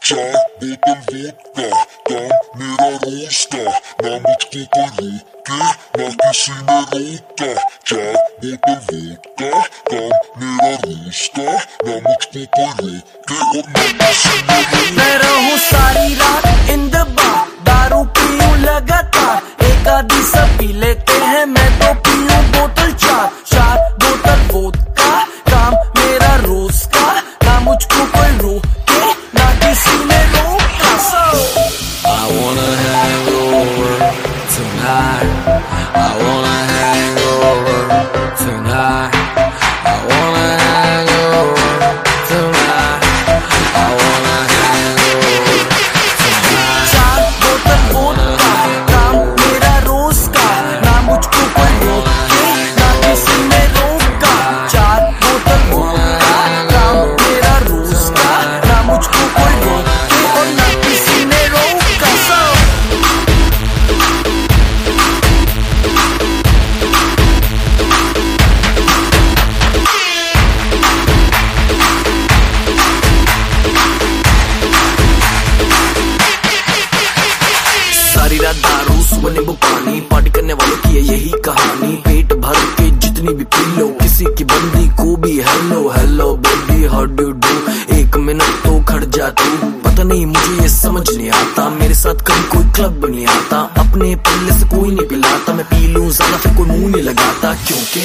चार बोतल वोडका, काम मेरा रोज का, ना मुझको कोई रोके ना किसी ने रोका। चार बोतल वोडका, काम मेरा रोज का, ना मुझको कोई रोके और ना किसी ने रोका। मैं रहूं सारी रात इन द बार, दारू पीऊं लगातार, एक आधी सब पी लेते हैं, मैं तो पीऊं बोतल चार। चार बोतल वोडका, काम मेरा रोज का, ना मुझको कोई रोके ना किसी ने रोका। I wanna hang over tonight. I wanna hang over tonight. I wanna hang over tonight. I wanna hang over tonight. चार बोतल वोडका, काम मेरा रोज का, ना मुझको कोई रोके ना किसी ने रोका। चार बोतल वोडका, काम मेरा रोज का, ना मुझको कोई रोके और ना किसी ने रोका। सारी रात दारू सुबह नींबू पानी, पार्टी करने वालों की है यही कहानी। पेट भर के जितनी भी पी लो, किसी की बंदी को भी hello hello baby how do do. एक मिनट तो खड़ जा तू, पता नहीं मुझे ये समझ नहीं आता, मेरे साथ कभी कोई क्लब नहीं आता, अपने पल्ले से कोई नहीं पिलाता, मैं पी लूं ज्यादा फिर कोई मुंह नहीं लगाता, क्योंकि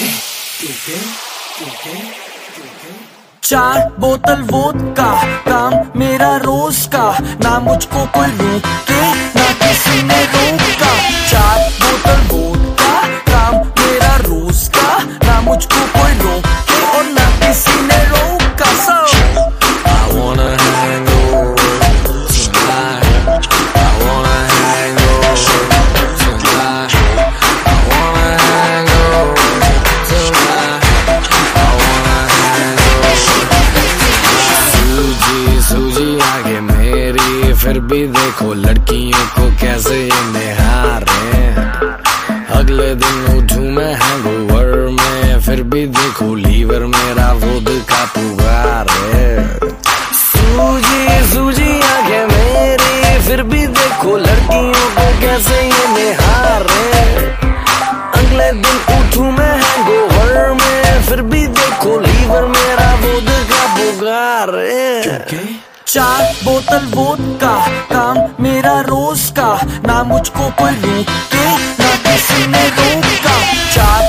चार बोतल वोडका, काम मेरा रोज का, ना मुझको कोई रोके ना किसी ने रोका। चार बोतल वोडका, काम मेरा रोज का, ना मुझको कोई रोके और ना किसी ने रोका। I wanna hang over tonight. I wanna hang over tonight. I wanna hang over tonight. I wanna hang over. सूजी सूजी आगे मेरी, फिर भी देखो लड़कियों को कैसे ये निहारे। अगले दिन उठूं मैं हैंगओवर में, फिर भी देखो लीवर मेरा वोडका पुकार है। सूजी सूजी आगे मेरी, फिर भी देखो लड़कियों को कैसे ये निहारे। अगले दिन उठूं मैं हैंगओवर में, फिर भी देखो लीवर मेरा वोडका पुकार है। चार बोतल वोडका, काम मेरा रोज का, ना मुझको कोई रोके ना किसी ने रोका। चार